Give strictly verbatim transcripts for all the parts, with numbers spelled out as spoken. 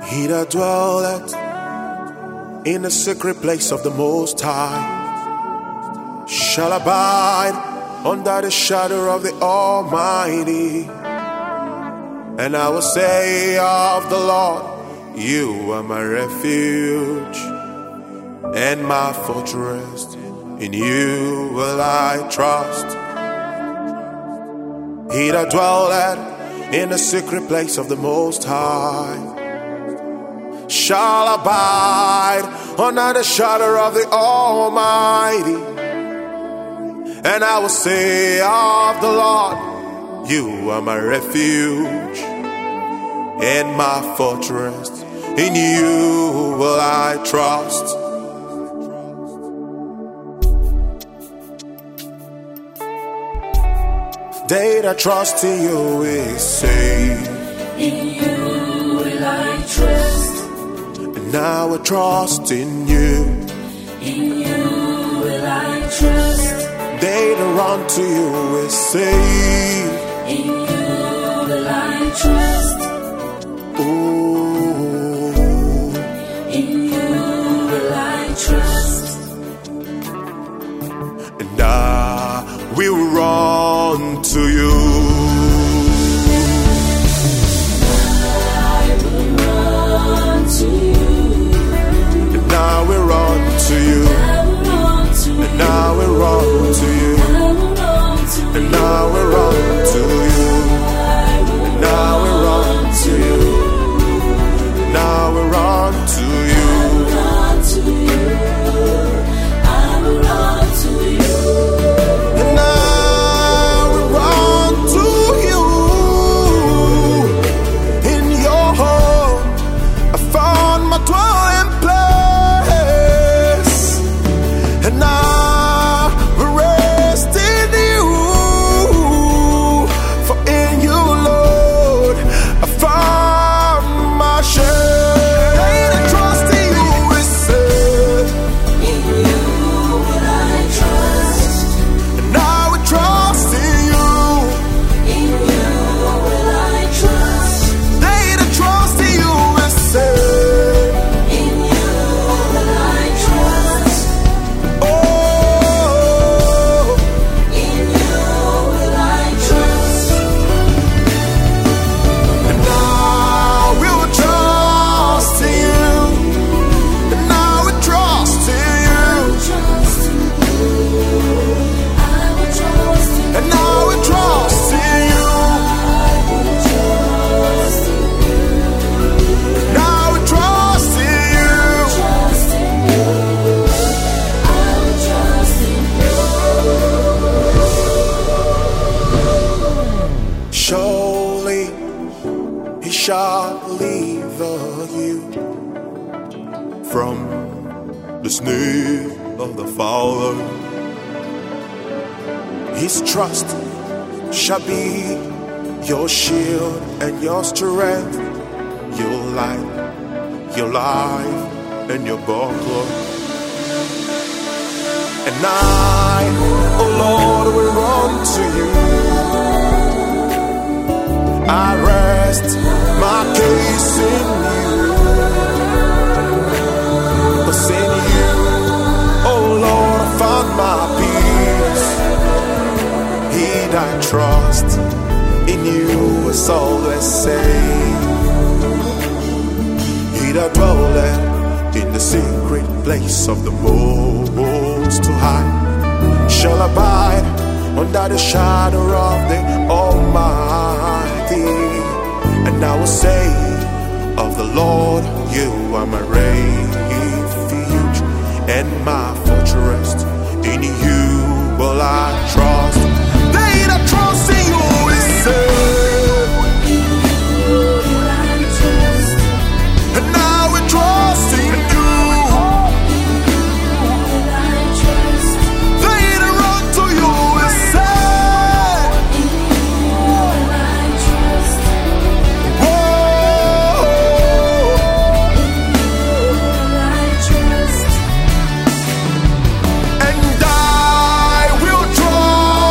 He that dwelleth in the secret place of the Most High shall abide under the shadow of the Almighty. And I will say of the Lord, you are my refuge and my fortress. In you will I trust. He that dwelleth in the secret place of the Most High shall abide under the shadow of the Almighty. And I will say of the Lord, you are my refuge and my fortress. In you will I trust. They that trust in you is saved. In you will I trust. And I will trust in you. In you will I trust. They that run to you is saved. In you will I trust. Ooh. In you will I trust. And I will run to you. I will run to you. And I will run to you. And I will run to you. And I will run to you. And I will run to you. And I will run to you. I will run to you. And I will run to you. In your home I found my dwelling place. And I will rest in you. For in you, Lord, I found my share. They that trust in you is saved. In you will I trust. And I will trust in you. In you will I trust. They that trust in you is saved. In you will I trust. Oh, In you will I trust. and I will trust in you. And I will trust in you. Trust in you. I will trust in you. And I will trust in you. I will trust in you. And I will trust in you. Trust in you. I will trust in you. Surely he shall deliver you from the snare of the fowler. His trust shall be your shield and your strength, your light, your life, and your buckler. And I, oh Lord, will run to you. I rest my case in you. 'Cause in you, oh Lord, I found my peace. He that trusts in you is always safe. He that dwelleth in the secret place of the Most High shall abide under the shadow of the Almighty. And I will say of the Lord, you are my refuge and my fortress. In you will I trust. They that trust in you is saved. In you will I trust. And I will trust in you. In you will I trust. They that run to you is saved. In you will I trust. Whoa. In you will I trust. And I will trust.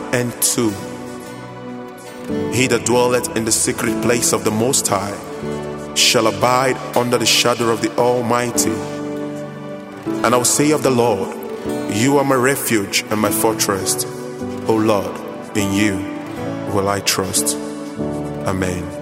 and two. He that dwelleth in the secret place of the Most High shall abide under the shadow of the Almighty. And I will say of the Lord, you are my refuge and my fortress. O Lord, in you will I trust. Amen.